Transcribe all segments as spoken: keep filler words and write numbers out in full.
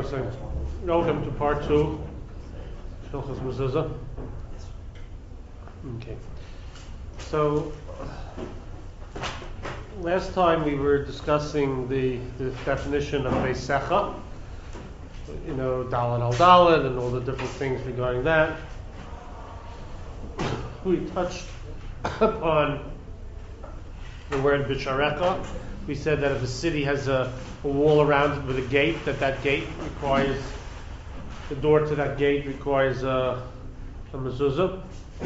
So, welcome to part two. Hilchos Mezuzah. Okay. So, last time we were discussing the, the definition of Beisecha, you know, Dalet al Dalet, and all the different things regarding that. We touched upon the word Bisharecha. We said that if a city has a, a wall around it with a gate, that that gate requires, the door to that gate requires a, a mezuzah.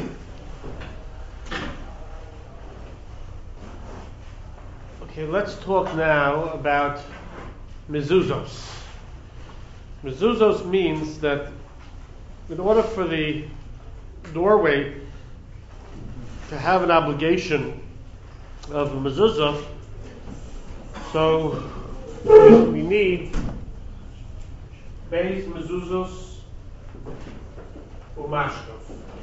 Okay, let's talk now about mezuzos. Mezuzos means that in order for the doorway to have an obligation of a mezuzah, so we need beis mezuzos umashkov.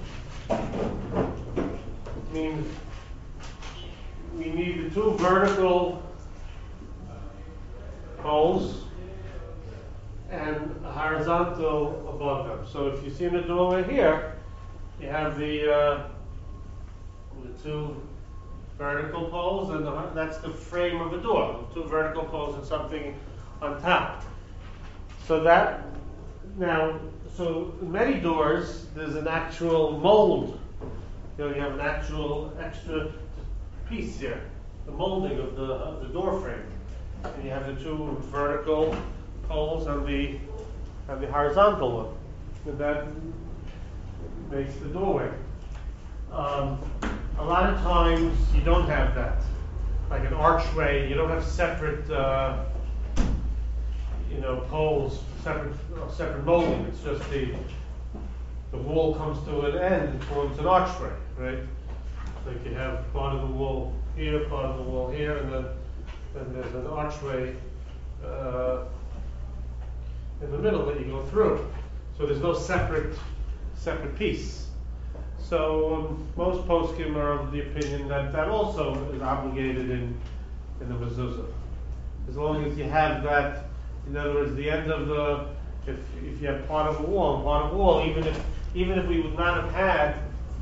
Means we need the two vertical poles and a horizontal above them. So if you see in the doorway here, you have the uh, the two vertical poles, and the, that's the frame of the door. Two vertical poles and something on top. So that now, so in many doors, there's an actual mold. You know, you have an actual extra piece here, the molding of the of the door frame, and you have the two vertical poles and the and the horizontal one, and that makes the doorway. Um, a lot of times you don't have that, like an archway. You don't have separate, uh, you know, poles, separate uh, separate molding. It's just the the wall comes to an end and forms an archway, right? So you can have part of the wall here, part of the wall here, and then then there's an archway uh, in the middle that you go through. So there's no separate separate piece. So um, most poskim are of the opinion that that also is obligated in in the mezuzah, as long as you have that. In other words, the end of the if if you have part of the wall and part of the wall, even if even if we would not have had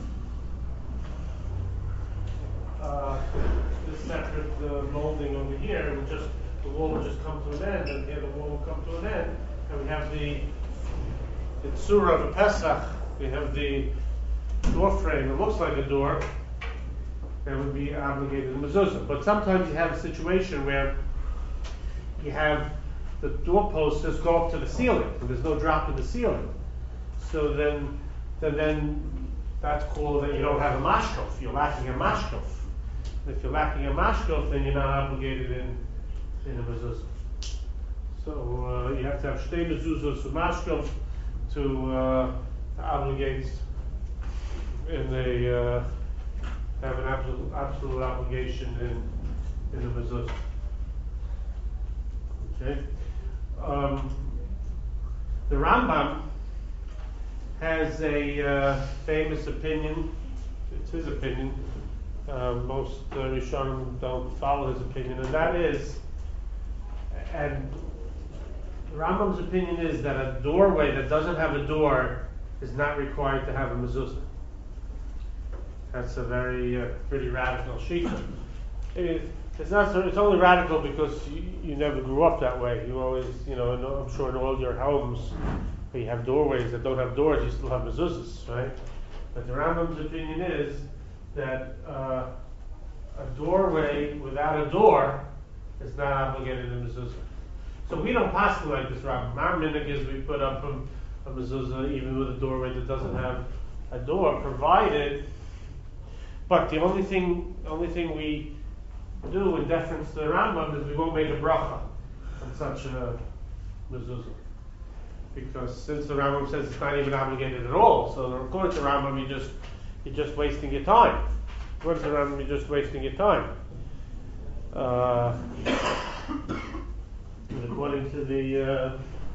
uh, this separate uh, molding over here, it would just the wall would just come to an end, and here the wall will come to an end, and we have the the tzura of a Pesach. We have the door frame. It looks like a door. That would be obligated in mezuzah. But sometimes you have a situation where you have the doorposts just go up to the ceiling, and there's no drop in the ceiling. So then, then, then that's called that you don't have a mashkof. You're lacking a mashkof. If you're lacking a mashkof, then you're not obligated in in a mezuzah. So uh, you have to have shtei mezuzos to mashkof to uh, to obligate in the uh, have an absolute absolute obligation in in the mezuzah. Okay. Um, the Rambam has a uh, famous opinion. It's his opinion. Uh, most uh, Rishonim don't follow his opinion, and that is, and the Rambam's opinion is that a doorway that doesn't have a door is not required to have a mezuzah. That's a very uh, pretty radical shita. It, it's not. It's only radical because you, you never grew up that way. You always, you know, I'm sure in all your homes where you have doorways that don't have doors, you still have mezuzahs, right? But the Rambam's opinion is that uh, a doorway without a door is not obligated in mezuzah. So we don't pass like this, Rambam. Our minhag is we put up a, a mezuzah even with a doorway that doesn't have a door, provided. But the only thing, only thing we do in deference to the Rambam is we won't make a bracha on such a mezuzah, because since the Rambam says it's not even obligated at all, so according to the Rambam, you just you're just wasting your time. According to the Rambam, you're just wasting your time. Uh, according to the uh,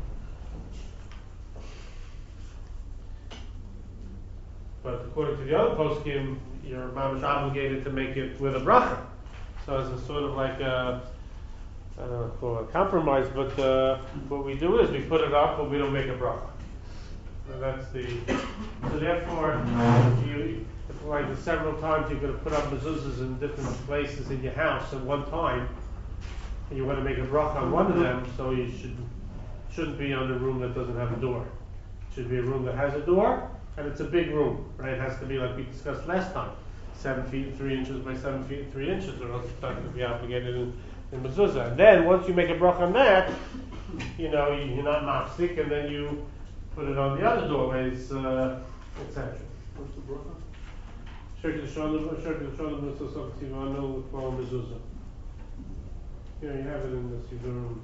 but according to the other poskim, your mom is obligated to make it with a bracha. So it's a sort of like a I don't know, call it a compromise, but uh, what we do is we put it up, but we don't make a bracha. So that's the. So therefore, if you, if like several times you're going to put up mezuzahs in different places in your house at one time, and you want to make a bracha on one of them, so you should shouldn't be on a room that doesn't have a door. It should be a room that has a door, and it's a big room, right? It has to be like we discussed last time, seven feet and three inches by seven feet and three inches, or else it's not going to be obligated in, in mezuzah. And then once you make a bracha on that, you know you're not mafsik, and then you put it on the other doorways, uh, et cetera. What's the bracha? Shirk l'sholem, shirk l'sholem, l'sosok tivanu, l'kol mezuzah. You know, you have it in the Sidurim.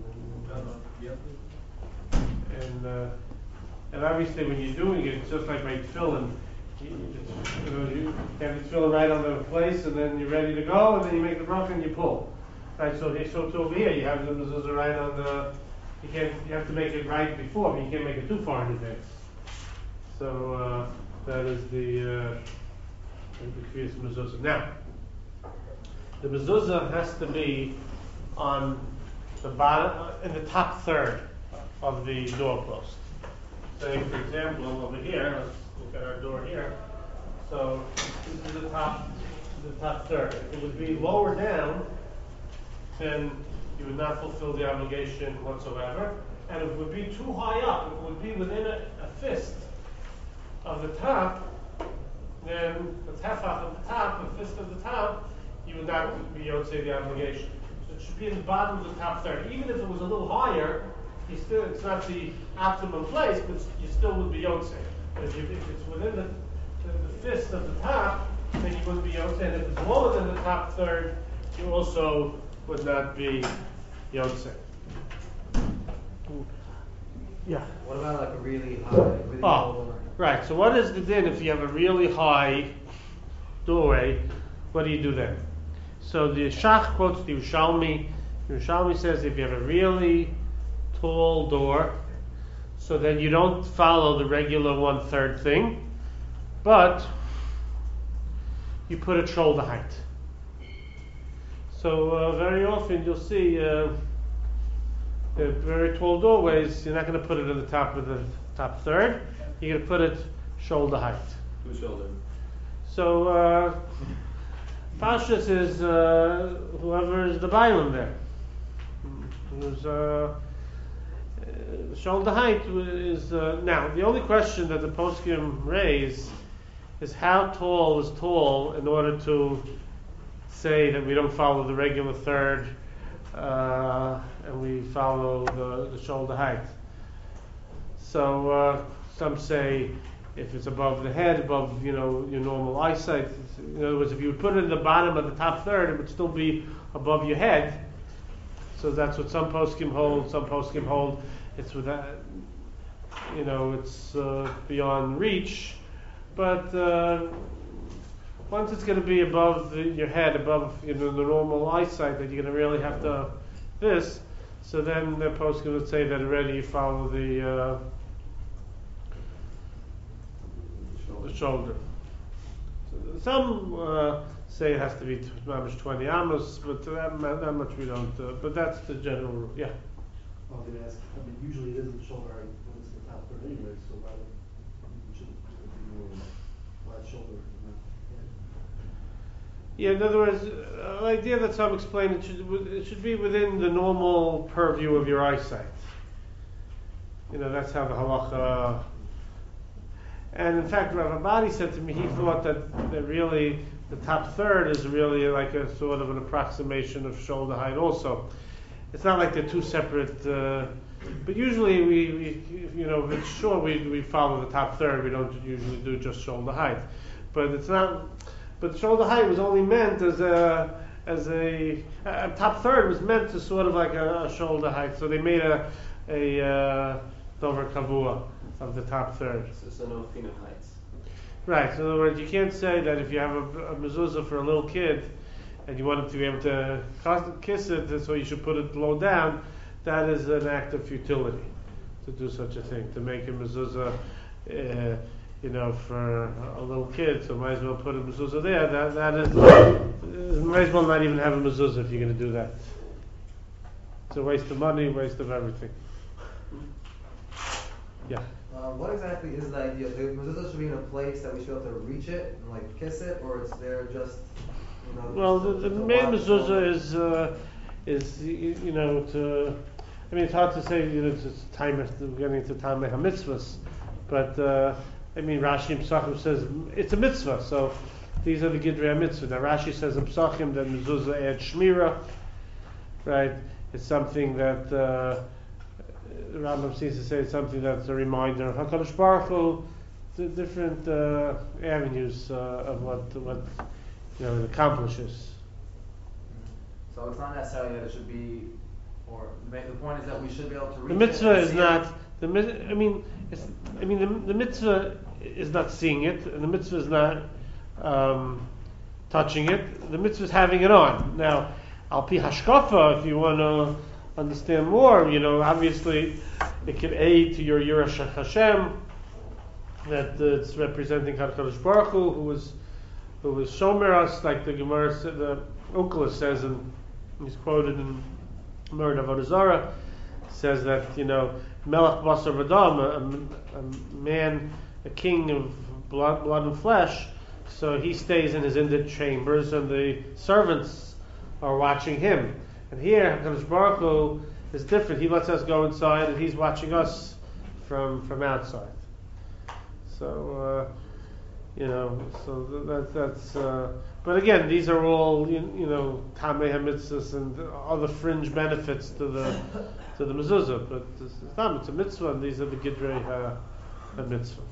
And, uh, and obviously when you're doing it, it's just like my tefillin. You, you know, you have the tefillin right on the place, and then you're ready to go, and then you make the bracha and you pull. Right, so, so, so over here, you have the mezuzah right on the, you can't, you have to make it right before, but you can't make it too far in advance. So, uh, that is the, uh, the Kriyas mezuzah. Now, the mezuzah has to be on the bottom, in the top third of the doorpost. Say, for example, over here, let's look at our door here. So this is the top, the top third. If it would be lower down, then you would not fulfill the obligation whatsoever. And if it would be too high up, if it would be within a, a fist of the top, then the tefach of the top, a fist of the top, you would not be able to say the obligation. So it should be in the bottom of the top third. Even if it was a little higher, you still, it's not the optimum place, but you still would be Yotzei. But if, you, if it's within the, the, the fist of the top, then you wouldn't be Yotzei. And if it's lower than the top third, you also would not be Yotzei. Yeah. What about like a really high, really oh, tall door? Right. So what is the din if you have a really high doorway? What do you do then? So the Shach quotes the Yerushalmi. The Yerushalmi says if you have a really tall door, so then you don't follow the regular one-third thing, but you put it shoulder height. So uh, very often you'll see uh, the very tall doorways, you're not going to put it at the top of the top third, you're going to put it shoulder height. Who's shoulder? So uh, Pashas is uh, whoever is the Bailam there. Who's uh, Uh, shoulder height is uh, now the only question that the poskim raise is how tall is tall in order to say that we don't follow the regular third uh, and we follow the, the shoulder height. So uh, some say if it's above the head, above you know your normal eyesight. In other words, if you would put it in the bottom of the top third, it would still be above your head. So that's what some poskim hold. Some poskim hold it's without, you know, it's uh, beyond reach. But uh, once it's going to be above the, your head, above you know the normal eyesight, that you're going to really have to this. So then the poskim would say that already you follow the uh, the shoulder. So some uh, say it has to be twenty amos, but that, that much we don't. Uh, but that's the general rule. Yeah. I was going to ask, I mean, usually it isn't shoulder height when it's the top third anyway, so why would you should be more wide shoulder? Yeah, in other words, uh, the idea that some explain it should it should be within the normal purview of your eyesight. You know, that's how the halacha. And in fact, Rav Abadi said to me, he thought that, that really the top third is really like a sort of an approximation of shoulder height also. It's not like they're two separate, uh, but usually we, we, you know, it's sure we, we follow the top third, we don't usually do just shoulder height. But it's not, but shoulder height was only meant as a, as a, a top third was meant to sort of like a, a shoulder height, so they made a, a uh, dover kavua of the top third. So, so no phenol heights. Right, so in other words, you can't say that if you have a, a mezuzah for a little kid, and you want him to be able to kiss it, so you should put it low down, that is an act of futility to do such a thing, to make a mezuzah, uh, you know, for a little kid, so might as well put a mezuzah there. That that is, uh, might as well not even have a mezuzah if you're going to do that. it's a waste of money, waste of everything. Yeah. Uh, what exactly is the idea? The mezuzah should be in a place that we should be able to reach it and like kiss it, or it's there just, you know. Well, just the, to- the to main watch mezuzah over? is uh, is you you know to. I mean, it's hard to say. You know, it's it's time we're getting into time mitzvahs, but uh, I mean, Rashi in Pesachim says it's a mitzvah. So these are the gidrei mitzvah. Now Rashi says in Pesachim that mezuzah adds shmira, right? It's something that uh, Rambam seems to say it's something that's a reminder of Hakadosh Baruch Hu, the different uh, avenues uh, of what what you know it accomplishes. So it's not necessarily that it should be, or the ma- the point is that we should be able to reach The it mitzvah and is see not it. the mi- I mean, it's, I mean the, the mitzvah is not seeing it, and the mitzvah is not um, touching it. The mitzvah is having it on. Now, al pi hashkafa, if you want to understand more, you know, obviously it can aid to your Yirah Hashem, that uh, it's representing Hakadosh Baruch Hu, who was who was shomer us, like the Gemara, said, the Ukla says, and he's quoted in Murad Avodah Zarah, says that, you know, Melech Basar V'Dam, a, a man, a king of blood, blood and flesh, so he stays in his inner chambers, and the servants are watching him. And here, HaKadosh Baruch Hu is different. He lets us go inside, and he's watching us from from outside. So, uh, you know, so th- that that's. Uh, but again, these are all you, you know tamei hamitzvahs and other fringe benefits to the to the mezuzah. But it's not. It's a mitzvah, and these are the gidrei uh, a mitzvah.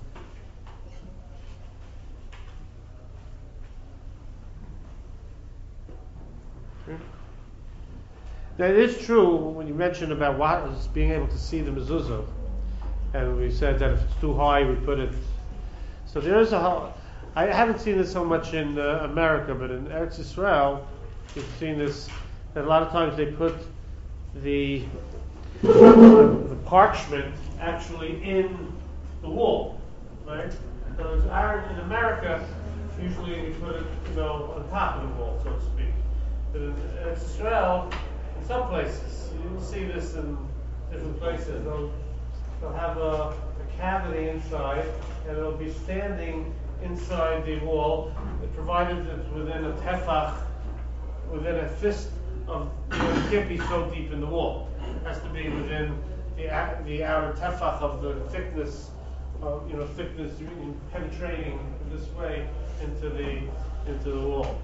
Okay. Now it is true when you mentioned about what is being able to see the mezuzah, and we said that if it's too high, we put it. So there is a. ho- I haven't seen this so much in uh, America, but in Eretz Yisrael, you've seen this. That a lot of times they put the the parchment actually in the wall, right? So it's our- in America, usually we put it, you know, on top of the wall, so to speak. But in Eretz Yisrael, in some places, you'll see this in different places. They'll they'll have a, a cavity inside, and it'll be standing inside the wall, provided it's within a tefach, within a fist of, you know, it can't be so deep in the wall. It has to be within the a- the outer tefach of the thickness, of, you know, thickness penetrating this way into the into the wall.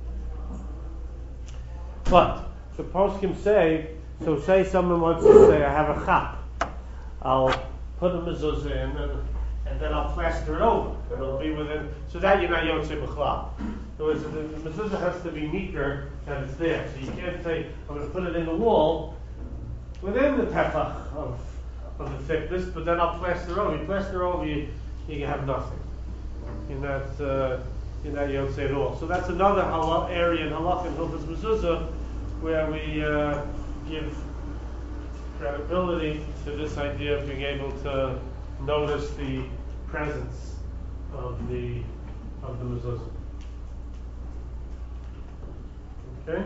But the poskim say, so say someone wants to say, I have a chap, I'll put a mezuzah in, and, and then I'll plaster it over. It'll be within, so that you're not yotzei b'chlal. So it's- the, the mezuzah has to be meeker that it's there. So you can't say, I'm going to put it in the wall within the tefach of, of the thickness, but then I'll plaster over. You plaster over, you, you have nothing. You're not, uh, you're not yotzei at all. So that's another halach area in halach and hilchos mezuzah where we uh, give credibility to this idea of being able to notice the presence of the of the mezuzah. Okay.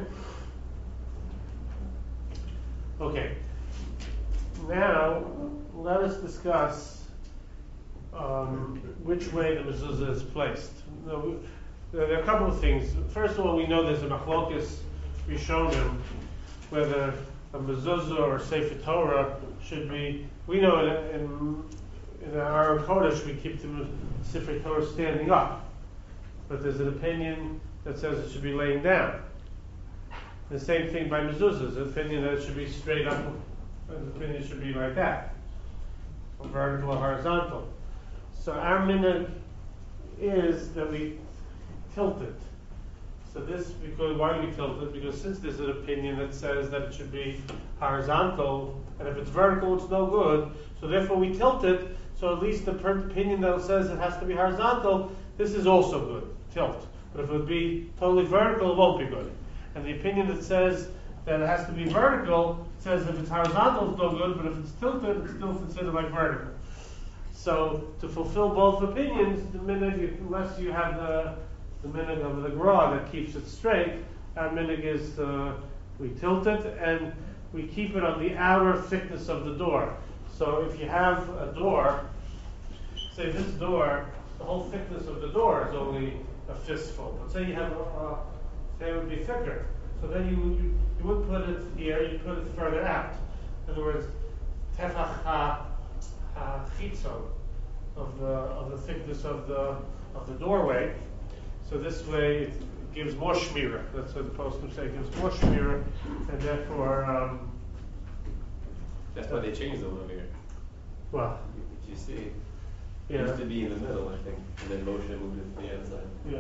Okay. Now let us discuss um, which way the mezuzah is placed. Now, we- there are a couple of things. First of all, we know there's a machlokas rishonim whether a mezuzah or Sefer Torah should be. We know in in, in our Kodesh we keep the Sefer Torah standing up, but there's an opinion that says it should be laying down. The same thing by mezuzahs. An opinion that it should be straight up. An opinion should be like that, or vertical or horizontal. So our minhag is that we tilt it. So this, because why do we tilt it? Because since there's an opinion that says that it should be horizontal, and if it's vertical, it's no good. So therefore, we tilt it. So at least the per- opinion that says it has to be horizontal, this is also good. Tilt. But if it would be totally vertical, it won't be good. And the opinion that says that it has to be vertical says if it's horizontal, it's no good. But if it's tilted, it's still considered like vertical. So to fulfill both opinions, the minhag, unless you have the the minhag of the Gra that keeps it straight, our minhag is uh, we tilt it, and we keep it on the outer thickness of the door. So if you have a door, say this door, the whole thickness of the door is only a fistful. But say you have a, uh, say it would be thicker. So then you, you you wouldn't put it here, you put it further out. In other words, tefach ha chitzon of the of the thickness of the of the doorway. So this way it gives more shmira. That's what the poskim say. It gives more shmira, and therefore. Um, That's why they changed it over here. well, If you see, it yeah. used to be in the middle, I think, and then Moshe moved it to the outside. Yeah.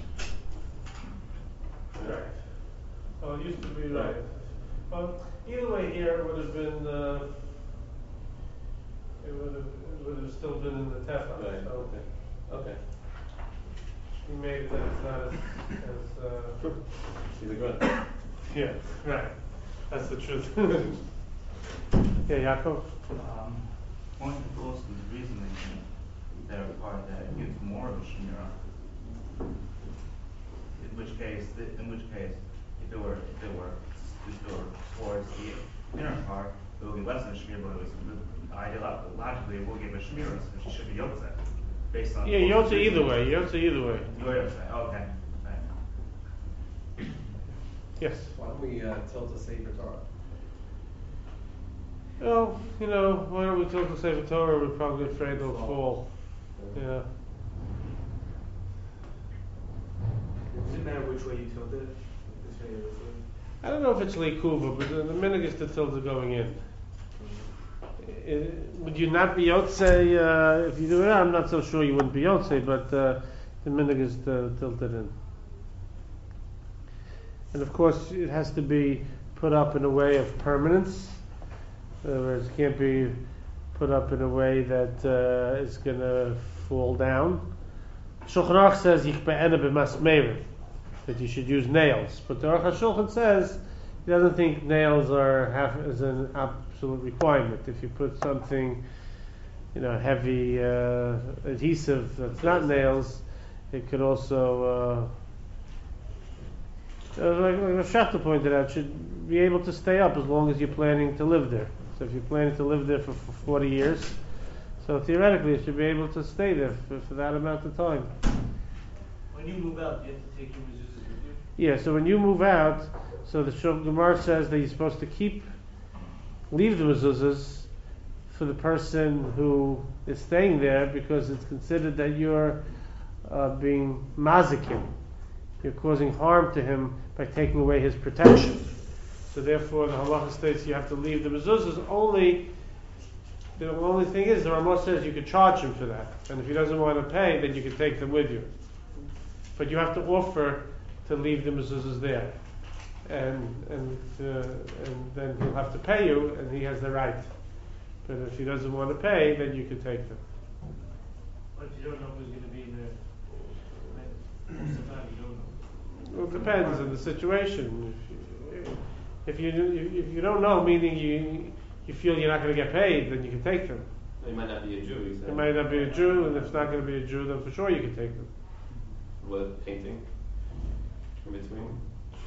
Right. Well, it used to be right. Well, either way, here it would have been. Uh, it would have. It would have still been in the tefa. Right. So Okay. Okay. we made it that it's not as. as uh, See the grunt. yeah. Right. That's the truth. yeah, Yaakov. Um, One of the Wilson's reasoning that required that it gives more of a shemira. In which case, th- in which case, if it were, if it were, this door towards the inner part, it will give less than a shemira, but it was ideologically it will give a shemira, so she should be yotze, based on. Yeah, Yotze either way. Yotze either way. You're yotze, okay. Okay. Yes. Why don't we uh, tilt the Sefer Torah? Well, you know, why don't we tilt the Sefer Torah? We're probably afraid they'll fall. Yeah. Does it matter which way you tilt it? This way or this way? I don't know if it's Likuva, but the, the minhag is the tilde going in. Uh, would you not be Yotze uh, if you do it? I'm not so sure you wouldn't be Yotze, but uh, the minhag is uh, tilted in. And of course, it has to be put up in a way of permanence. In other words, it can't be put up in a way that uh, is going to fall down. Shulchan Aruch says yichbe'ena b'masmerim, that you should use nails. But the Aruch HaShulchan says he doesn't think nails are have as an absolute requirement. If you put something, you know, heavy uh, adhesive that's not nails, it could also, uh, uh, like, like Shachta pointed out, should be able to stay up as long as you're planning to live there. So if you're planning to live there for, for forty years, so theoretically it should be able to stay there for, for that amount of time. When you move out, you have to take your mezuzahs with you? Yeah, so when you move out, so the Shulchan Gemara says that you're supposed to keep, leave the mezuzahs for the person who is staying there, because it's considered that you're uh, being mazikim. You're causing harm to him by taking away his protection. So therefore, the halacha states you have to leave the mezuzahs. Only, the only thing is, the Ramah says you could charge him for that, and if he doesn't want to pay, then you can take them with you. But you have to offer to leave the mezuzahs there, and and uh, and then he'll have to pay you, and he has the right. But if he doesn't want to pay, then you can take them. But if you don't know who's going to be in there, most of the time you don't know. Well, it depends on the situation. If you, if you if you don't know, meaning you you feel you're not going to get paid, then you can take them. He might not be a Jew, he said. It might not be a Jew, and if it's not going to be a Jew, then for sure you can take them. What, painting? In between?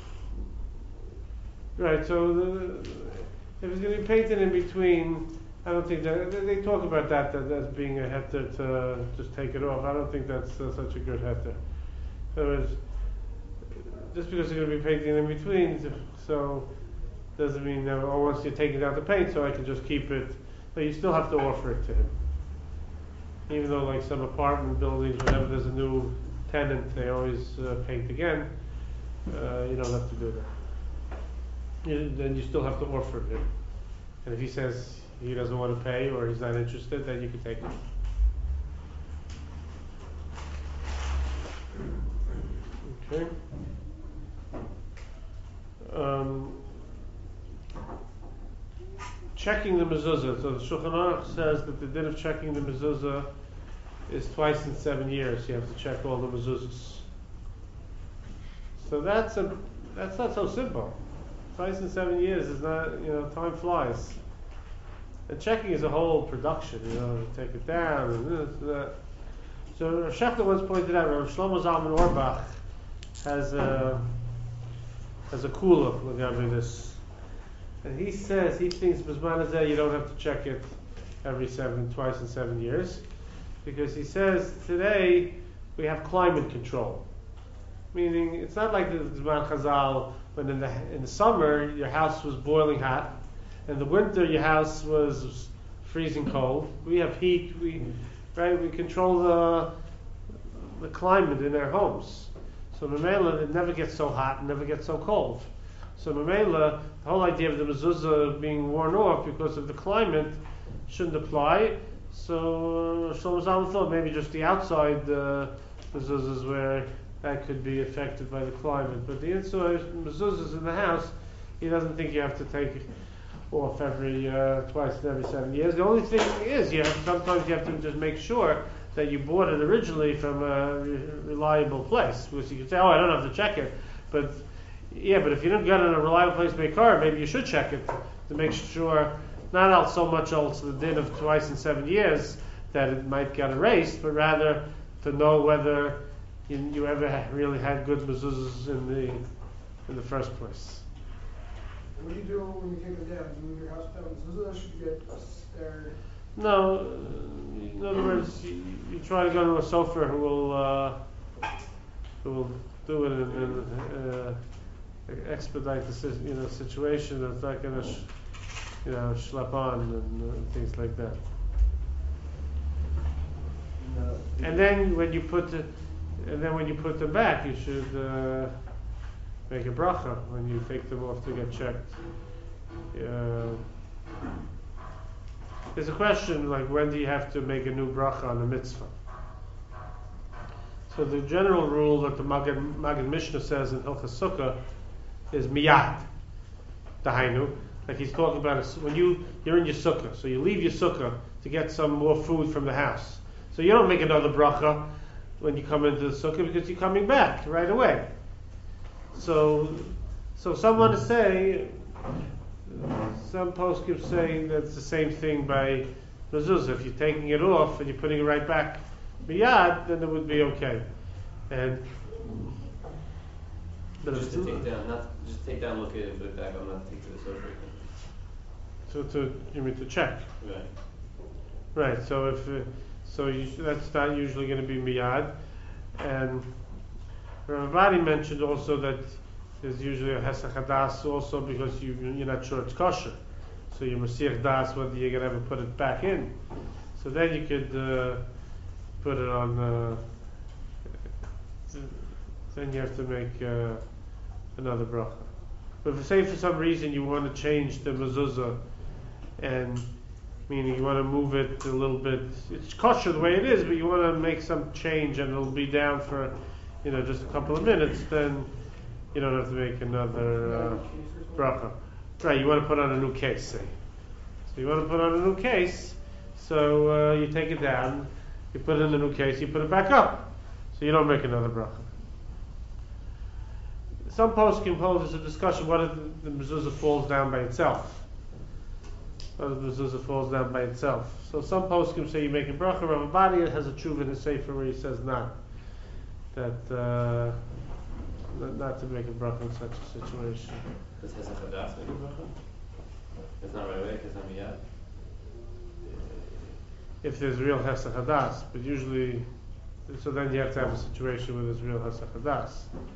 Right. So the, if it's going to be painted in between, I don't think that they they talk about that that as being a heter to just take it off. I don't think that's uh, such a good heter. So it's, just because you're going to be painting in between, so doesn't mean that oh, once you're taking out the paint, so I can just keep it. But you still have to offer it to him. Even though, like some apartment buildings, whenever there's a new tenant, they always uh, paint again. Uh, you don't have to do that. You, then you still have to offer it him. And if he says he doesn't want to pay or he's not interested, then you can take it. Okay. Um, checking the mezuzah. So the Shulchan Aruch says that the din of checking the mezuzah is twice in seven years. You have to check all the mezuzahs. So that's a that's not so simple. Twice in seven years is not, you know, time flies. And checking is a whole production, you know, take it down and this and that. So Rav Shechter once pointed out, Rav Shlomo Zalman Auerbach has a has a kula regarding this. And he says he thinks Bisman Hazeh you don't have to check it every seven, twice in seven years, because he says today we have climate control. Meaning, it's not like the Zman Chazal when in the in the summer your house was boiling hot, in the winter your house was freezing cold. We have heat. We right. We control the the climate in our homes. So Mamela, it never gets so hot and never gets so cold. So Mamela, the whole idea of the mezuzah being worn off because of the climate shouldn't apply. So Shlomo Zalman thought maybe just the outside uh, mezuzahs where that could be affected by the climate. But the inside mezuzahs in the house, he doesn't think you have to take off every uh, twice in every seven years. The only thing is, you have sometimes you have to just make sure that you bought it originally from a re- reliable place, because you can say, "Oh, I don't have to check it," but yeah, but if you didn't get it in a reliable place to make car, maybe you should check it to make sure. Not out so much also the din of twice in seven years that it might get erased, but rather to know whether you, you ever ha- really had good mezuzahs in the in the first place. What do you do when you take them down? Do you move your house down? So should you get a spare? No, uh, in other words, you, you try to go to a sofer who will uh, who will do it and, and uh, expedite the si- you know situation that's not going to sh- you know schlep on and uh, things like that. No. And then when you put the, and then when you put them back, you should uh, make a bracha when you take them off to get checked. Uh, there's a question like when do you have to make a new bracha on a mitzvah? So the general rule that the Maggid, Maggid Mishnah says in Hilchas Sukkah is miyad, dahainu. Like he's talking about a, when you you're in your sukkah, so you leave your sukkah to get some more food from the house. So you don't make another bracha when you come into the sukkah because you're coming back right away. So, so someone is saying, some poskim saying that it's the same thing by mezuzah. If you're taking it off and you're putting it right back miyad, then it would be okay. And but Just if to take down, not just take down, look at it, put it back. I'm not take to the sofa again. so to you mean to check, Right. right? So if uh, so, you, that's not usually going to be miyad. And Ravadi mentioned also that there's usually a hesach hadas also because you you're not sure it's kosher. So you masir das whether you're going to ever put it back in. So then you could uh, put it on. Uh, then you have to make uh, another bracha. But if say for some reason you want to change the mezuzah, and meaning you want to move it a little bit, it's kosher the way it is, but you want to make some change and it'll be down for, you know, just a couple of minutes, then you don't have to make another uh, bracha. Right, you want to put on a new case, say. So you want to put on a new case, so uh, you take it down, you put it in the new case, you put it back up. So you don't make another bracha. Some posts can pose as a discussion what if the, the mezuzah falls down by itself. What if the mezuzah falls down by itself? So some posts can say you make a bracha. Rav Ovadia has a tshuva in his sefer where he says not. That uh, not, not to make a bracha in such a situation. Does hesach hadas make a bracha? It's not right away because I'm miyad. If there's real hesach hadas, but usually, so then you have to have a situation where there's real hesach hadas.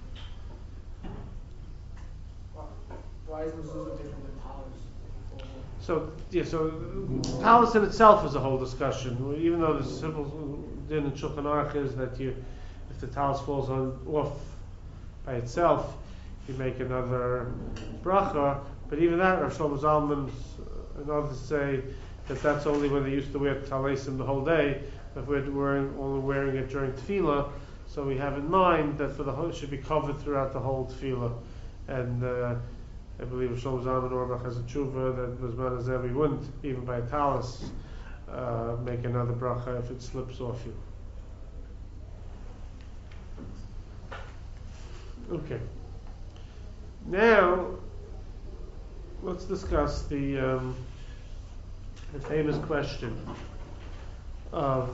Why is mezuzah different than talus? So yeah, so talus in itself is a whole discussion. Even though the simple din in Shulchan Aruch is that you, if the talus falls on off by itself, you make another bracha. But even that, Rav Shlomo Zalman and others say that that's only when they used to wear talesim the whole day. If we're wearing, only wearing it during tefillah, so we have in mind that for the whole, it should be covered throughout the whole tefillah. And uh, I believe Shlomo Zalman Auerbach has a tshuva that was Manazeh, we wouldn't, even by talus, uh, make another bracha if it slips off you. Okay. Now, let's discuss the, um, the famous question of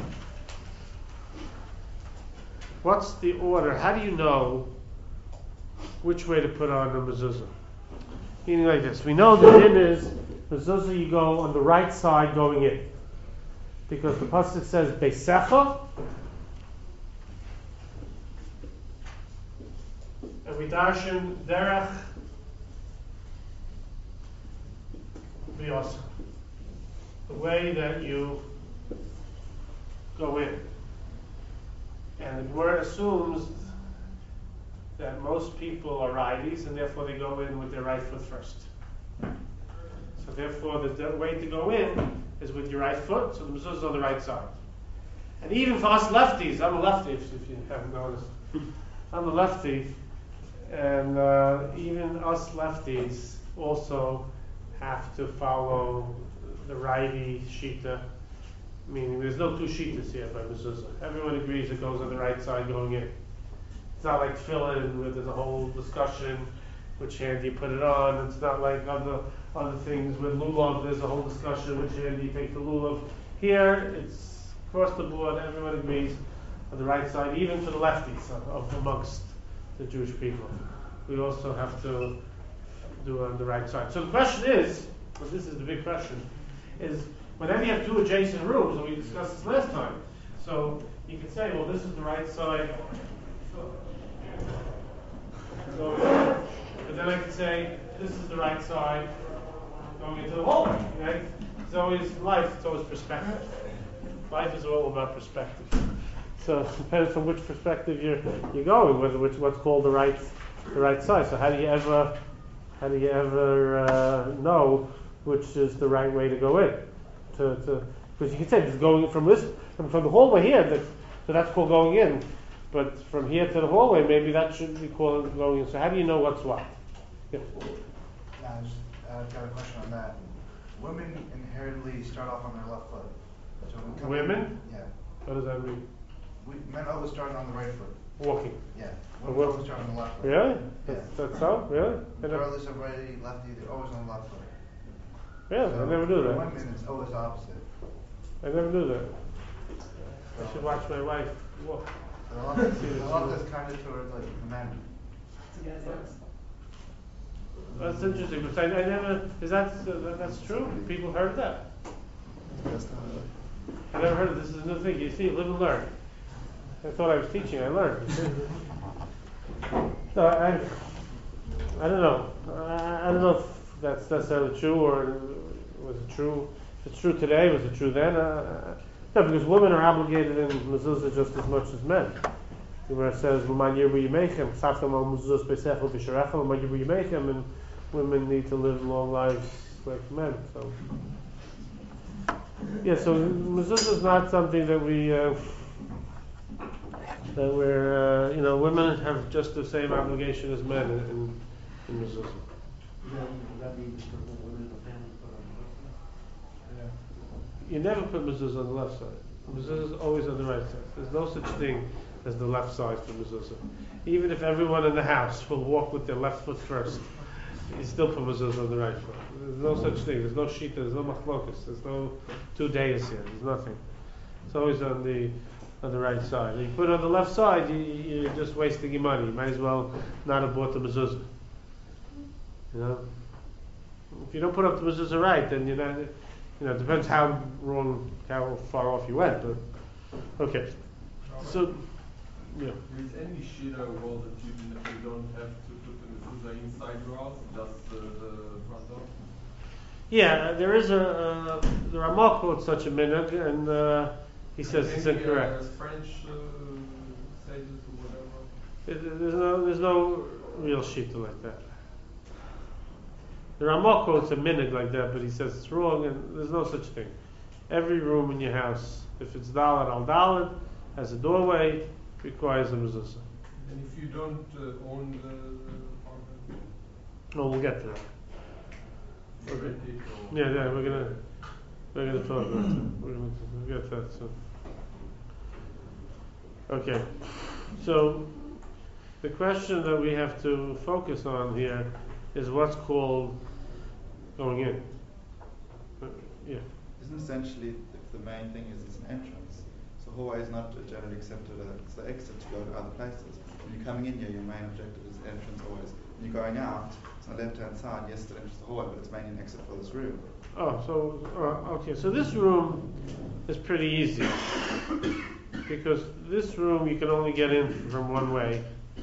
what's the order? How do you know which way to put on the mezuzah? Meaning like this. We know the din is mezuzah you go on the right side going in. Because the pasuk says Beisecha, and we darshan derech v'yasa, the way that you go in. And the Gemara assumes that most people are righties, and therefore they go in with their right foot first. So therefore, the, the way to go in is with your right foot, so the mezuzah is on the right side. And even for us lefties, I'm a lefty, if, if you haven't noticed. I'm a lefty, and uh, even us lefties also have to follow the righty shita, meaning there's no two shitas here by mezuzah. Everyone agrees it goes on the right side going in. It's not like tefillin where there's a whole discussion which hand you put it on. It's not like other other things with lulav. There's a whole discussion which hand you take the lulav. Here it's across the board. Everyone agrees on the right side, even for the lefties of, of amongst the Jewish people. We also have to do it on the right side. So the question is, well, this is the big question, is whenever you have two adjacent rooms, and we discussed this last time, so you can say, well, this is the right side. So, but then I can say, this is the right side going into the hallway, right? It's always life, it's always perspective. Life is all about perspective. So it depends on which perspective you're you're going, whether which what's called the right the right side. So how do you ever how do you ever uh, know which is the right way to go in? To to because you can say it's going from this from, from the hallway here, that, so that's called going in. But from here to the hallway, maybe that should be called going in. So how do you know what's what? Yeah. Yeah, I just uh, got a question on that. Women inherently start off on their left foot. So when we come Women? In, yeah. What does that mean? We, men always start on the right foot. Walking. Yeah. Or Women what- always start on the left foot. Really? Yeah. That's, that's so? Really? I never, Regardless of righty, lefty, they're always on the left foot. yeah, So I never knew for that. women, it's always opposite. I never knew that. I should watch my wife walk. The left, the left is kind of toward like the men. That's interesting, but I, I never. Is that uh, that's true? People heard that. I never heard of this. Is a new thing. You see, live and learn. I thought I was teaching. I learned. So I, I don't know. I, I don't know if that's necessarily true, or was it true? If it's true today, was it true then? Uh, no, because women are obligated in mezuzah just as much as men. Where it says, "L'man yirbu yimechem, tzaftem al mezuzos beisechel b'sharechel, l'man yirbu yimechem," and women need to live long lives like men. So, yeah. So mezuzah is not something that we uh, that we're uh, you know, women have just the same obligation as men in, in, in mezuzah. Does that, does that mean just the women in the family put on the left side? You never put mezuzah on the left side. Mezuzah is always on the right side. There's no such thing as the left side for mezuzah. Even if everyone in the house will walk with their left foot first, you still put mezuzah on the right foot. There's no such thing. There's no shita. There's no machlokas. There's no two days here. There's nothing. It's always on the on the right side. If you put it on the left side, you, you're just wasting your money. You might as well not have bought the mezuzah. You know, if you don't put up the mezuzah right, then you're not. You know, it depends how wrong, how far off you went. But okay, so yeah. There is any shira rule that you, you don't have to put the mezuzah inside your house, just the, the front door? Yeah, there is a uh, the Ramah quotes such a minhag, and uh, he says it's Maybe, incorrect. Uh, French uh, sages or whatever. It- There's no there's no real shita like that. The Ramah quotes a minhag like that, but he says it's wrong, and there's no such thing. Every room in your house, if it's daled al daled, has a doorway, requires a mezuzah. And if you don't uh, own the, the apartment, No, we'll get to that. you Okay. rent it or Yeah, yeah, we're gonna we're gonna talk about that. We're gonna we'll get to that soon. Okay, so the question that we have to focus on here is what's called going in. Uh, yeah. Isn't essentially if the main thing is it's an entrance. So Hawaii is not generally accepted as the exit to go to other places. When you're coming in here, your main objective is entrance always when you're going out, it's on the left-hand side, yes, it enters the hallway, but it's mainly an exit for this room. Oh, so, uh, okay, so this room is pretty easy. Because this room you can only get in from one way.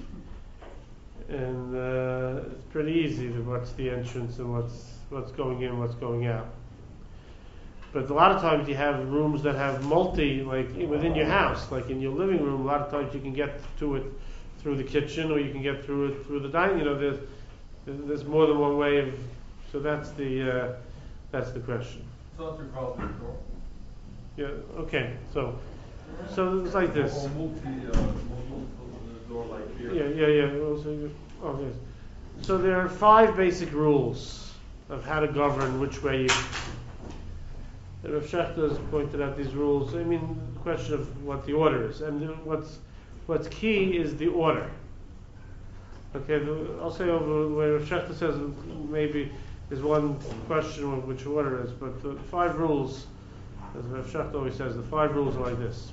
And uh, it's pretty easy to what's the entrance and what's what's going in, what's going out. But a lot of times you have rooms that have multi, like within your house, like in your living room, a lot of times you can get to it through the kitchen or you can get through it through the dining, you know, there's, there's more than one way of, so that's the, uh, that's the question. So that's your cross door. Yeah, okay, so, so it's like this. Or multi, uh, multiple door like here. Yeah, yeah, yeah. Also, okay. So there are five basic rules of how to govern which way you. Rav Shechter has pointed out these rules. I mean, the question of what the order is, and what's what's key is the order. Okay, the, I'll say over the way Rav Shechter says maybe there's one question of which order is, but the five rules, as Rav Shechter always says, the five rules are like this.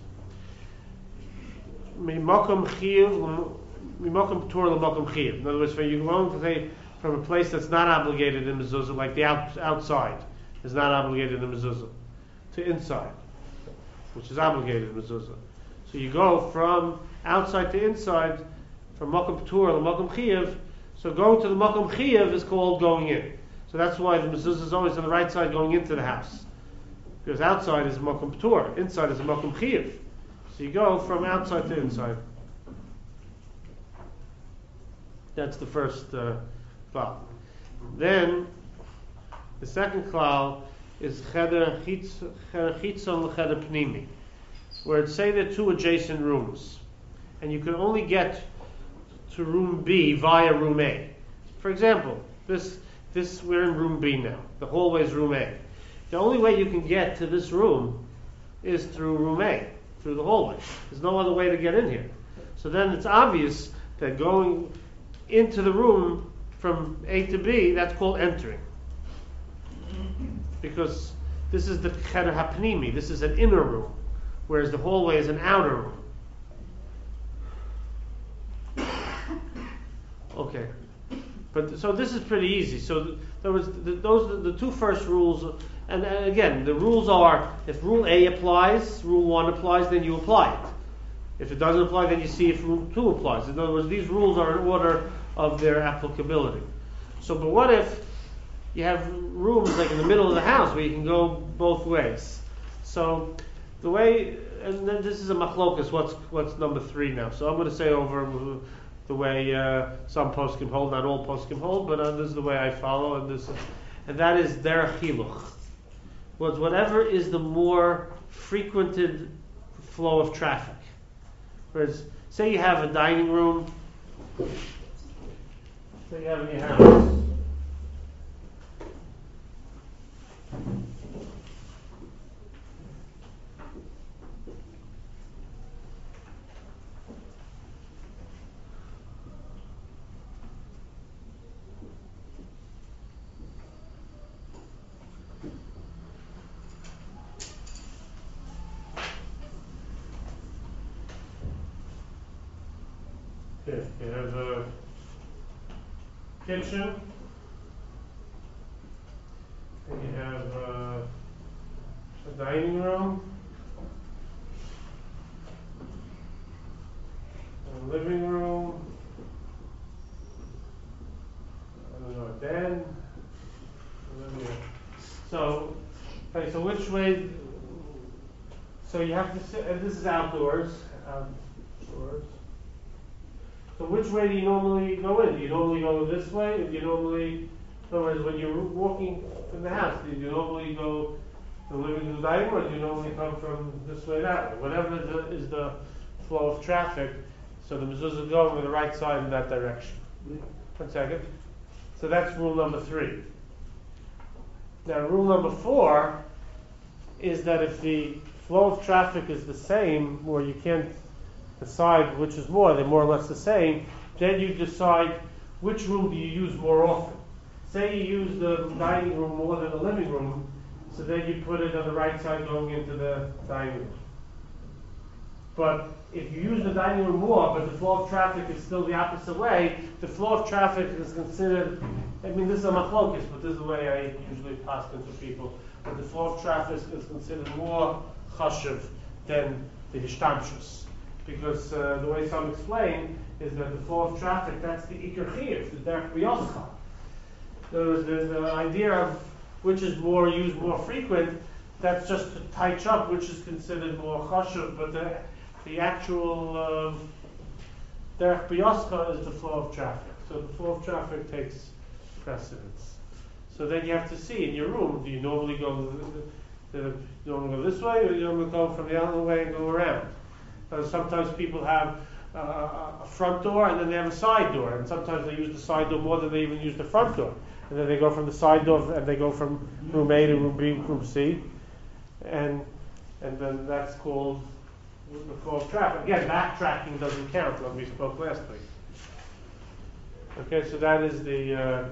Mimakom chiyuv, mimakom p'tur l'makom chiyuv. In other words, when you're going to say from a place that's not obligated in mezuzah, like the out, outside is not obligated in mezuzah, to inside, which is obligated in mezuzah. So you go from outside to inside, from makom p'tur l'makom chiyuv. So going to the makom chiyuv is called going in. So that's why the mezuzah is always on the right side going into the house, because outside is makom p'tur, inside is a makom chiyuv. So you go from outside to inside. That's the first uh, klal. Then the second klal is cheder chitzon l'cheder pnimi, where it say there are two adjacent rooms, and you can only get to room B via room A. For example, this this we're in room B now. The hallway is room A. The only way you can get to this room is through room A, through the hallway. There's no other way to get in here. So then it's obvious that going into the room from A to B, that's called entering. Because this is the cheder hapnimi, this is an inner room, whereas the hallway is an outer room. Okay. But so this is pretty easy. So th- there was the, those are the two first rules. And uh, again, the rules are, if rule A applies, rule one applies, then you apply it. If it doesn't apply, then you see if rule two applies. In other words, these rules are in order of their applicability. So, but what if you have rooms like in the middle of the house where you can go both ways? So, the way, and then this is a machlokas, what's what's number three now? So I'm going to say over the way uh, some poskim hold, not all poskim hold, but uh, this is the way I follow, and this, is, and that is derech hiluch. Was whatever is the more frequented flow of traffic. Whereas, say you have a dining room, say you have in your house. Here, you have a kitchen, and you have a, a dining room, a living room, I don't know, a den, a living room. So, okay, so which way, so you have to sit, and this is outdoors, outdoors. So which way do you normally go in? Do you normally go this way? Or do you normally, in other words, when you're walking in the house, do you normally go the living room, the dining room, or do you normally come from this way, that way? Whatever the, is the flow of traffic, so the mezuzah is going on the right side in that direction. One second. So that's rule number three. Now rule number four is that if the flow of traffic is the same, or you can't decide which is more, they're more or less the same, then you decide which room do you use more often. Say you use the dining room more than the living room, so then you put it on the right side going into the dining room. But if you use the dining room more, but the flow of traffic is still the opposite way, the flow of traffic is considered, I mean, this is a machlokes, but this is the way I usually pass them to people, that the flow of traffic is considered more chashuv than the hishtamshus. Because uh, the way some explain is that the flow of traffic, that's the ikar chiyuv, the derech b'yoscha. The, the, the idea of which is more used more frequent, that's just to touch up which is considered more chashuv, but the, the actual uh, derech b'yoscha is the flow of traffic. So the flow of traffic takes precedence. So then you have to see in your room, do you normally go the, the, you normally go this way, or do you normally go from the other way and go around? Uh, sometimes people have uh, a front door and then they have a side door, and sometimes they use the side door more than they even use the front door. And then they go from the side door and they go from room A to room B, room C, and and then that's called the flow of traffic. Again, backtracking doesn't count, like we spoke last week. Okay, so that is the uh,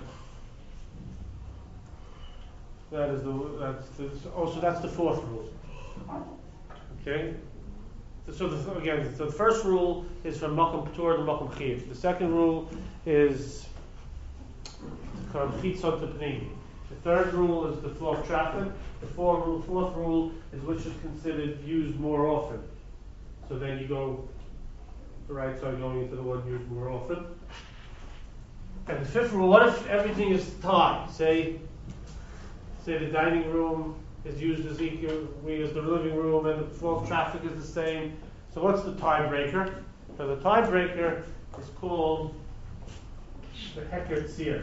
that is the that's the oh, so that's the fourth rule. Okay. So the, again, so the first rule is from Makom P'tur to Makom Chiv. The second rule is called Chitzot P'nim. The third rule is the flow of traffic. The fourth rule, fourth rule is which is considered used more often. So then you go the right side going into the one used more often. And the fifth rule: what if everything is tied? Say, say the dining room is used as equal, we use the living room, and the flow of traffic is the same. So what's the tiebreaker? So the tiebreaker is called the Heker Tzir.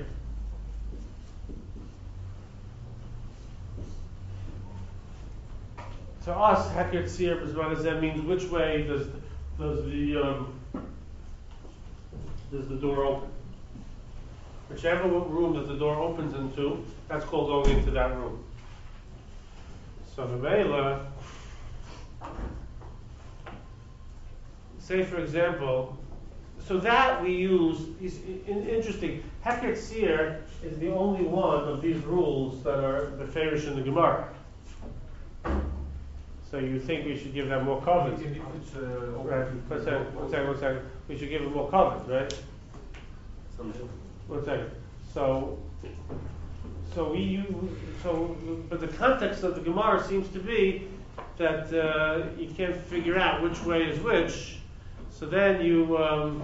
To us, Heker Tzir is what does that mean? Which way does does the um, does the door open? Whichever room that the door opens into, that's called going into that room. So the Mela, say for example, so that we use, is in, interesting, Heker Tzir is the only one of these rules that are the Farish in the Gemara. So you think we should give them more coverage? If it's, uh, Right, one second, one second, one second. We should give them more coverage, right? One second. So, So we use, so, but the context of the Gemara seems to be that uh, you can't figure out which way is which. So then you, um,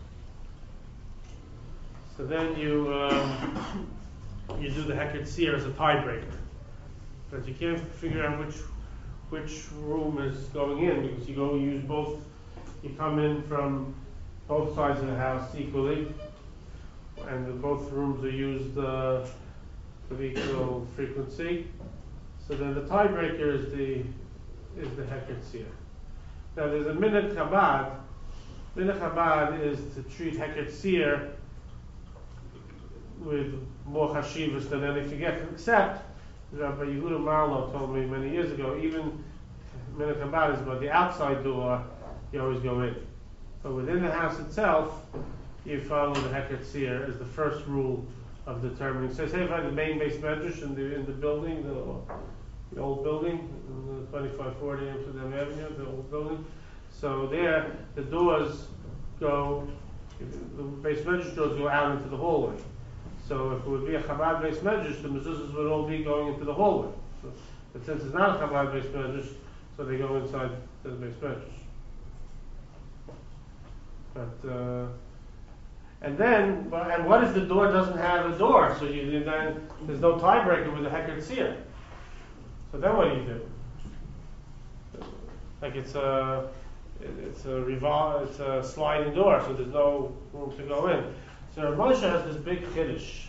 so then you, um, you do the Heker Tzir as a tiebreaker, but you can't figure out which which room is going in because you go use both. You come in from both sides of the house equally, and the, both rooms are used. Uh, Of equal frequency, so then the tiebreaker is the is the Heker Tzir. Now there's a Minhag Chabad. Minhag Chabad is to treat Heker Tzir with more chashivas than anything else. Except Rabbi Yehuda Marlow told me many years ago, even Minhag Chabad is by the outside door you always go in, but within the house itself you follow the Heker Tzir as the first rule of determining. So say if I had the main base medrash in the in the building, the, the old building, the twenty-five forty Amsterdam Avenue, the old building. So there, the doors go, the base medrash doors go out into the hallway. So if it would be a Chabad base medrash, the mezuzahs would all be going into the hallway. So, but since it's not a Chabad base medrash, so they go inside the base medrash. But. Uh, And then, and what if the door doesn't have a door? So you then there's no tiebreaker with the Heker Tzir. So then what do you do? Like it's a it's a revol it's a sliding door, so there's no room to go in. So Rav Moshe has this big chiddush,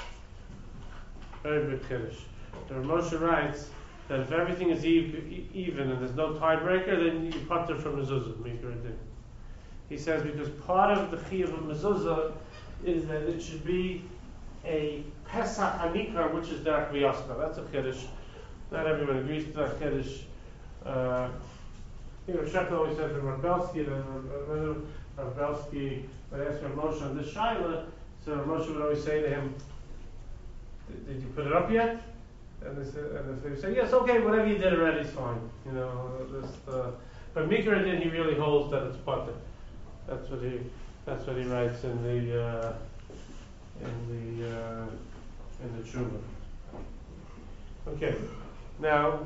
very big chiddush. Rav Moshe writes that if everything is even and there's no tiebreaker, then you punt it from mezuzah, mikra din. He says because part of the chiyuv of mezuzah is that it should be a pesach hanikar, which is derech v'yasna. That's a chiddush. Not everyone agrees to that chiddush. Uh, I think Rav always said to Rav Belsky, and Rav Belsky would ask Rav Moshe on this shaila, so Rav Moshe would always say to him, "Did you put it up yet?" And they say, and they say, "Yes, okay, whatever you did already is fine." You know, this. Uh, But Mikra then he really holds that it's potter. That's what he that's what he writes in the uh, in the uh, in the Tshuva. Okay, now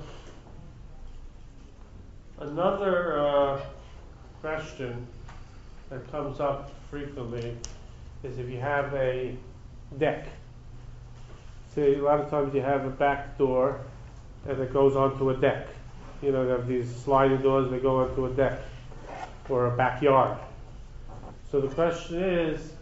another uh, question that comes up frequently is if you have a deck. See, a lot of times you have a back door and it goes onto a deck. You know, they have these sliding doors that go onto a deck or a backyard. So the question is,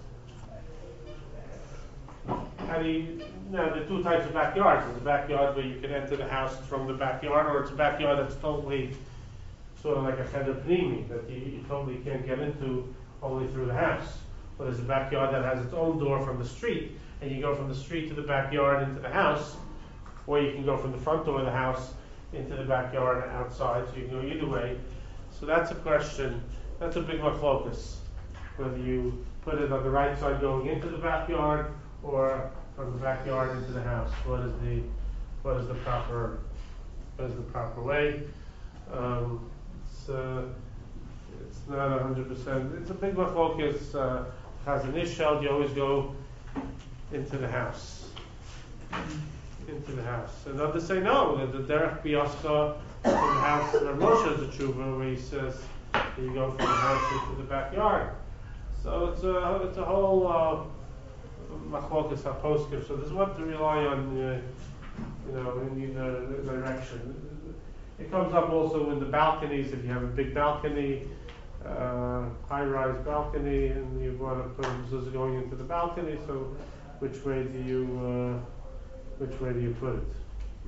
how do you, now there are two types of backyards. There's a backyard where you can enter the house from the backyard, or it's a backyard that's totally sort of like a cheder pnimi, that you, you totally can't get into only through the house. Or there's a backyard that has its own door from the street, and you go from the street to the backyard into the house, or you can go from the front door of the house into the backyard and outside, so you can go either way. So that's a question, that's a big focus, whether you put it on the right side going into the backyard, or from the backyard into the house. What is the what is the proper what is the proper way? Um, it's uh, it's not a hundred percent. It's a big focus. Uh, has an ishel, you always go into the house. Into the house. And others say no, that the derech biascha in the house, the Moshe is a tshuva where he says you go from the house into the backyard. So it's a it's a whole uh, machlokas haposkim. So there's what to rely on, uh, you know, in either direction. It comes up also in the balconies. If you have a big balcony, uh, high-rise balcony, and you want to put mezuzah going into the balcony, so which way do you uh, which way do you put it?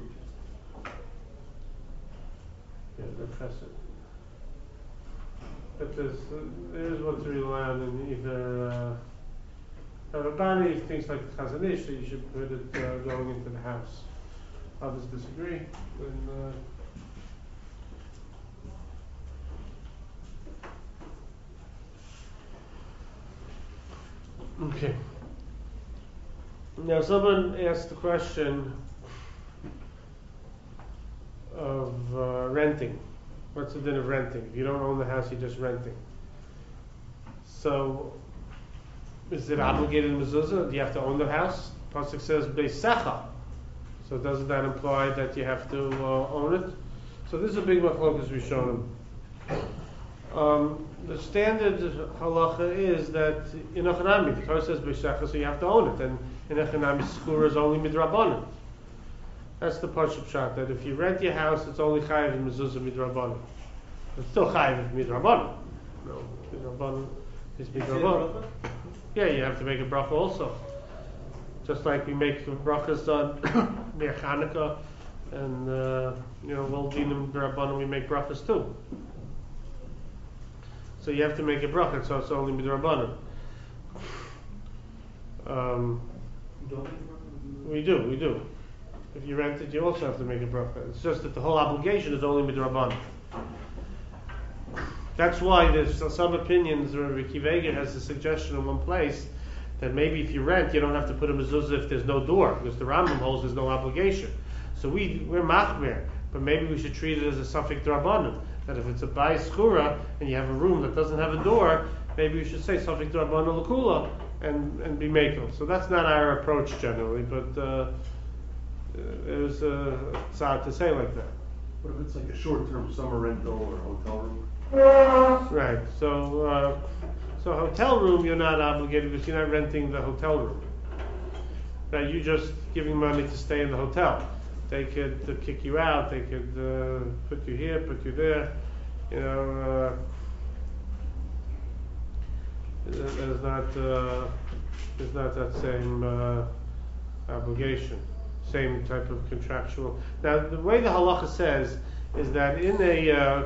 Yeah, press it. But there's uh, there's what to rely on in either. Uh, Rabbani thinks like the Chazon Ish that you should put it uh, going into the house. Others disagree. And, uh, Okay. Now, someone asked the question of uh, renting. What's the din of renting? If you don't own the house, you're just renting. So, is it obligated mezuzah? Do you have to own the house? Pasuk says beisecha. So doesn't that imply that you have to uh, own it? So this is a big machlokas rishonim. Um, the standard halacha is that in Echanami, the Torah says beisecha, so you have to own it. And in Echanami, skura is only midrabanan. That's the pashup shot. That if you rent your house, it's only chayiv in mezuzah midrabanan. It's still chayiv in midrabanan. No, midrabanan is midrabanan. Yeah, you have to make a bracha also. Just like we make brachas on near Hanukkah, and uh, you know, well, dinim d'rabbanan, we make brachas too. So you have to make a bracha, so it's only d'rabbanan. Um, we do, we do. If you rent it, you also have to make a bracha. It's just that the whole obligation is only d'rabbanan. That's why there's some opinions where Rabbi Akiva Eiger has a suggestion in one place that maybe if you rent, you don't have to put a mezuzah if there's no door, because the Rambam holds there's no obligation. So we, we're machmer, but maybe we should treat it as a suffix d'rabbanan, that if it's a bayis schura and you have a room that doesn't have a door, maybe we should say suffix d'rabbanan l'kula and, and be makel. So that's not our approach generally, but uh, it was uh, sad to say like that. What if it's like a short-term summer rental or hotel room? Right. So, uh, so hotel room, you're not obligated because you're not renting the hotel room. Right? You're just giving money to stay in the hotel. They could uh, kick you out. They could uh, put you here, put you there. You know, uh, there's not uh, there's not that same uh, obligation, same type of contractual. Now, the way the halacha says is that in a uh,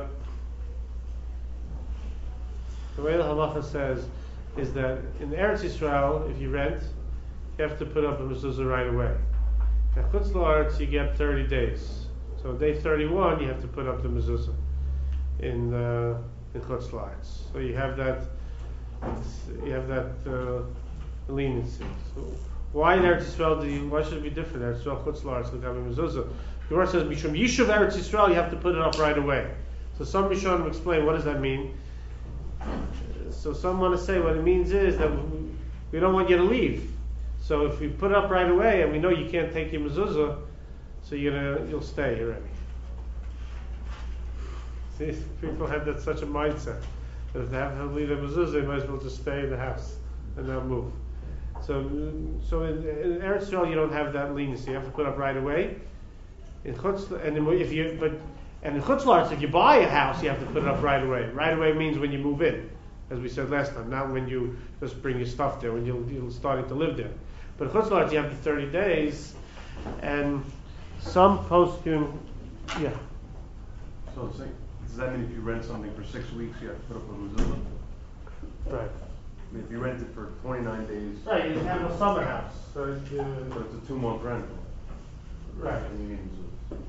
The way the halacha says is that in Eretz Yisrael, if you rent, you have to put up a mezuzah right away. At Chutz La'aretz, you get thirty days. So day thirty-one, you have to put up the mezuzah in uh, in Chutz La'aretz. So you have that you have that uh, leniency. So why in Eretz Yisrael do you? Why should it be different? Eretz Yisrael Chutz La'aretz, look at mezuzah. The Gemara says, "Mishum Yishuv Eretz Yisrael, you have to put it up right away." So some Rishonim explain what does that mean. So some want to say what it means is that we don't want you to leave. So if we put it up right away and we know you can't take your mezuzah, so you're gonna you'll stay already. See, people have that such a mindset that if they have to leave their mezuzah, they might as well just stay in the house and not move. So, so in, in Eretz Yisrael you don't have that leniency. You have to put up right away. In Chutz, and if you but and in Chutz La'aretz, if you buy a house, you have to put it up right away. Right away means when you move in, as we said last time, not when you just bring your stuff there, when you're, you're starting to live there. But in Chutz La'aretz, you have the thirty days, and some poskim, yeah. So it's like, does that mean if you rent something for six weeks, you have to put up a mezuzah? Right. I mean, if you rent it for twenty-nine days. Right, you have a summer house, so it's, uh, But it's a two-month rental. right. And you need mezuzah.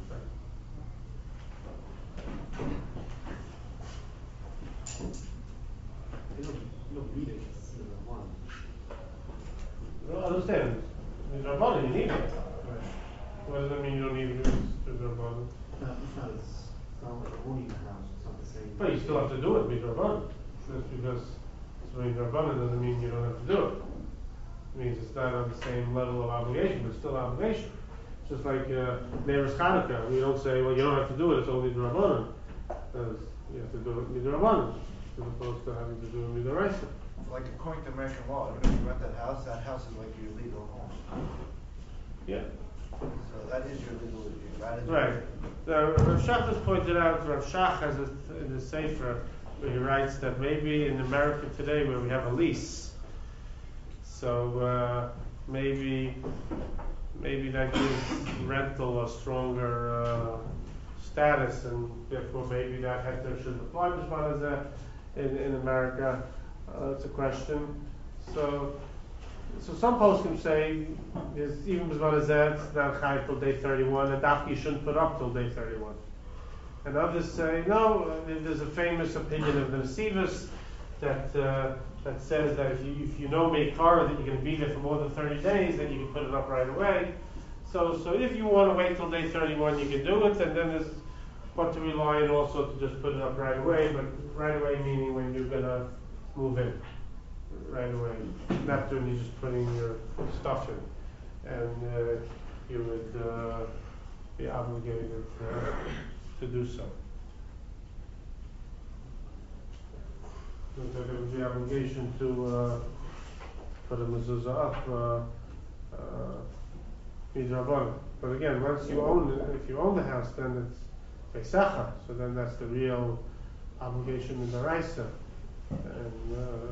You don't, you don't need it, it's in the one. Well, understand, in Rabbanan you need it. What does that mean you don't need it in Rabbanan? No, it's not, as- it's not like owning the house, it's not the same. But you still have to do it, Midrabanan. Just because it's Midrabanan doesn't mean you don't have to do it. It means it's not on the same level of obligation, but it's still obligation. Just like uh, Neighbor's Chanukah, we don't say, well, you don't have to do it, it's only Midrabanan. Because you have to do it Midrabanan, as opposed to having to do it Midoraisa. Like according to American law, even if you rent that house, that house is like your legal home. Yeah. So that is your legal, that is. Right. The Rav Shach has pointed out, Rav Shach has a, in the Sefer, where he writes that maybe in America today where we have a lease, so uh, maybe maybe that gives rental a stronger uh, status, and therefore maybe that heter should apply as a in in America. Uh, that's a question. So. So some poskim say is even b'zman hazeh it's not chayav till day thirty-one, and dafki you shouldn't put up till day thirty-one. And others say no. uh, There's a famous opinion of the Nesivos that uh, that says that if you if you know meikara that you're going to be there for more than thirty days, then you can put it up right away. So so if you want to wait till day thirty-one, you can do it, and then there's what to rely on also to just put it up right away. But right away meaning when you're going to move in. Right away, not when you're just putting your stuff in, and uh, you would uh, be obligated uh, to do so. So there would be obligation to uh, put a mezuzah up, uh, uh, midrabanan. But again, once you own it, if you own the house, then it's beisacha. So then that's the real obligation in the Raisa. And uh,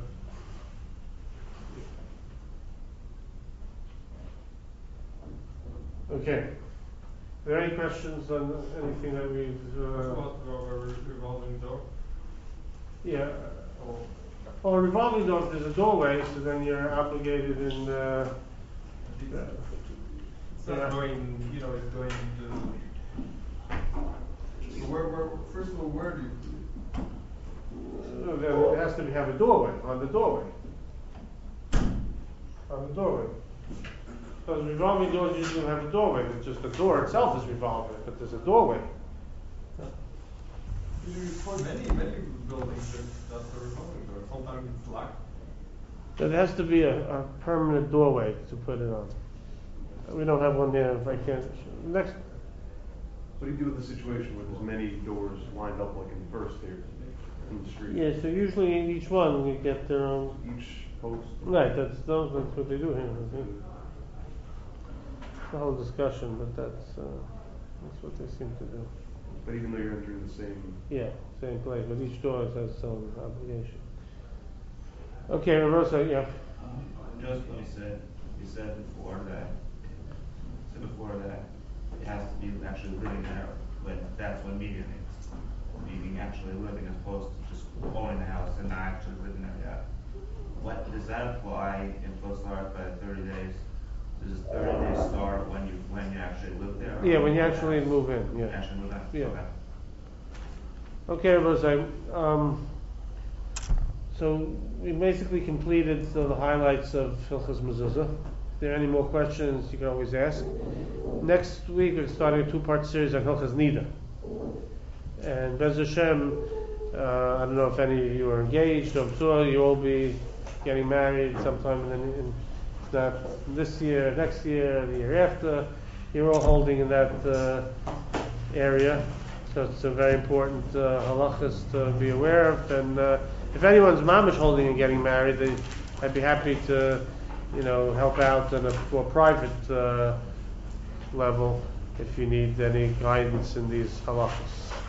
okay. Are there any questions on anything that we've? Uh, What about a re- revolving door? yeah. Or Well, a revolving door, if there's a doorway, so then you're obligated in. Uh, it's, uh, it's not yeah. going, you know, it's going to. So where, where, first of all, where do you put it? uh, there it has to be, have a doorway on the doorway. On the doorway. Because revolving doors usually don't have a doorway. It's just the door itself is revolving, but there's a doorway. Many, many buildings that, that's a revolving door. Sometimes it's locked. There has to be a, a permanent doorway to put it on. We don't have one there. If I can't. Next. What do you do with the situation where there's many doors lined up like in first here in the street? Yeah. So usually in each one you get their own. Each post. Right. That's those. That's what they do here. I think. The whole discussion, but that's uh, that's what they seem to do. But even though you're entering the same. Yeah, same place, but each door has its own obligation. Okay, Rosa, yeah. Just what you said, you said before that, said before that it has to be actually living there, when that's what media means. Meaning actually living as opposed to just owning the house and not actually living there yet. What, does that apply in Chutz La'aretz by the thirty days? Does the thirty days start when you, when you actually live there? or Yeah, when you own the actually house? move in, yeah. Actually move in, Yeah. okay. Okay, Rosa. Um, so we basically completed so the highlights of Hilchos Mezuzah. If there are any more questions, you can always ask. Next week we're starting a two-part series on Hilchos Nida. And Bez Hashem, uh, I don't know if any of you are engaged, I'm sure you'll all be getting married sometime in, in if not this year, next year, the year after. You're all holding in that uh, area, so it's a very important uh, halachas to be aware of. And uh, if anyone's mamish holding and getting married, they, I'd be happy to, you know, help out on a more private uh, level if you need any guidance in these halachas.